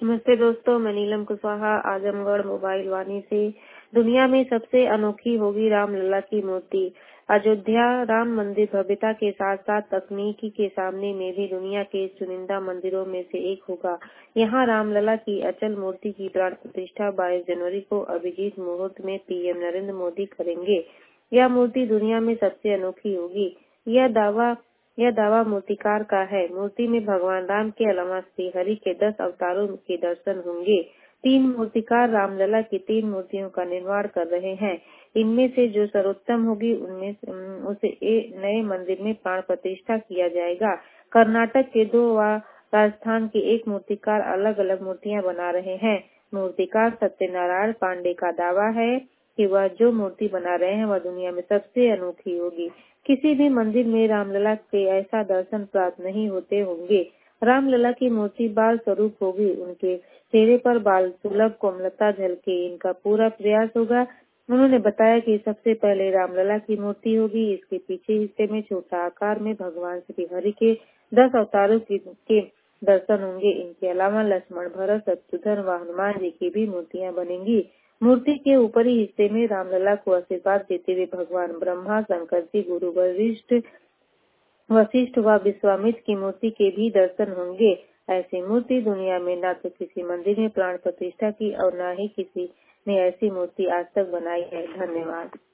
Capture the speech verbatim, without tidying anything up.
नमस्ते दोस्तों, मैं नीलम कुशवाहा आजमगढ़ मोबाइल वाणी से। दुनिया में सबसे अनोखी होगी रामलला की मूर्ति। अयोध्या राम मंदिर भव्यता के साथ साथ तकनीकी के सामने में भी दुनिया के चुनिंदा मंदिरों में से एक होगा। यहाँ रामलला की अचल मूर्ति की प्राण प्रतिष्ठा बाईस जनवरी को अभिजीत मुहूर्त में पीएम नरेंद्र मोदी करेंगे। यह मूर्ति दुनिया में सबसे अनोखी होगी। यह दावा यह दावा मूर्तिकार का है। मूर्ति में भगवान राम के अलावा श्री हरि के दस अवतारों के दर्शन होंगे। तीन मूर्तिकार रामलला की तीन मूर्तियों का निर्माण कर रहे हैं। इनमें से जो सर्वोत्तम होगी उनमें उसे नए मंदिर में प्राण प्रतिष्ठा किया जाएगा। कर्नाटक के दो व राजस्थान के एक मूर्तिकार अलग अलग मूर्तियां बना रहे हैं। मूर्तिकार सत्यनारायण पांडे का दावा है कि वह जो मूर्ति बना रहे हैं वह दुनिया में सबसे अनोखी होगी। किसी भी मंदिर में रामलला के ऐसा दर्शन प्राप्त नहीं होते होंगे। रामलला की मूर्ति बाल स्वरूप होगी। उनके चेहरे पर बाल सुलभ कोमलता झलके, इनका पूरा प्रयास होगा। उन्होंने बताया कि सबसे पहले रामलला की मूर्ति होगी। इसके पीछे हिस्से में छोटा आकार में भगवान श्री हरि के दस अवतारों के दर्शन होंगे। इनके अलावा लक्ष्मण, भरत, शत्रुघ्न व हनुमान जी की भी मूर्तियां बनेंगी। मूर्ति के ऊपरी हिस्से में रामलला को आशीर्वाद देते हुए भगवान ब्रह्मा, शंकर जी, गुरु वशिष्ठ वशिष्ठ व विश्वामित्र की मूर्ति के भी दर्शन होंगे। ऐसी मूर्ति दुनिया में न तो किसी मंदिर में प्राण प्रतिष्ठा की और न ही किसी ने ऐसी मूर्ति आज तक बनाई है। धन्यवाद।